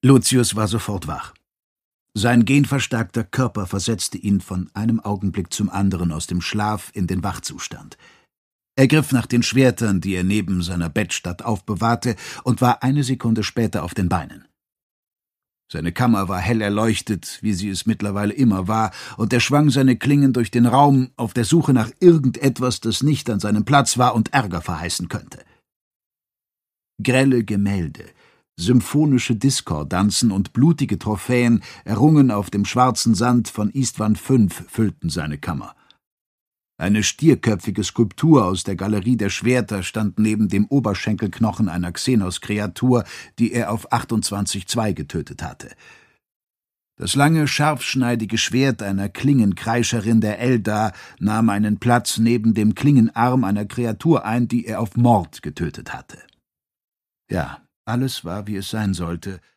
Lucius war sofort wach. Sein genverstärkter Körper versetzte ihn von einem Augenblick zum anderen aus dem Schlaf in den Wachzustand. Er griff nach den Schwertern, die er neben seiner Bettstatt aufbewahrte, und war eine Sekunde später auf den Beinen. Seine Kammer war hell erleuchtet, wie sie es mittlerweile immer war, und er schwang seine Klingen durch den Raum auf der Suche nach irgendetwas, das nicht an seinem Platz war und Ärger verheißen könnte. Grelle Gemälde, symphonische Diskordanzen und blutige Trophäen, errungen auf dem schwarzen Sand von Istvan V, füllten seine Kammer. Eine stierköpfige Skulptur aus der Galerie der Schwerter stand neben dem Oberschenkelknochen einer Xenos-Kreatur, die er auf 28-2 getötet hatte. Das lange, scharfschneidige Schwert einer Klingenkreischerin der Eldar nahm einen Platz neben dem Klingenarm einer Kreatur ein, die er auf Mord getötet hatte. Ja, alles war, wie es sein sollte,